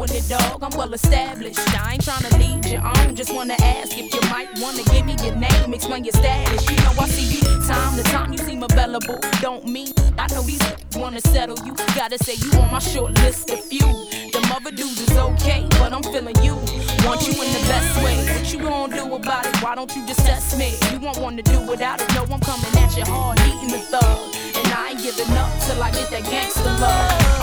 doing it, dog. I'm well established. I ain't trying to lead you on. Just wanna ask if you might wanna give me your name, explain your status. You know I see you time to time, you seem available. Don't mean I know these wanna settle you. Gotta say you on my short list of few. Them other dudes is okay, but I'm feeling you. Want you in the best way. What you gonna do about it? Why don't you just test me? You won't want to do without it. No, I'm coming at you hard, eating the thug. And I ain't giving up till I get that gangster love.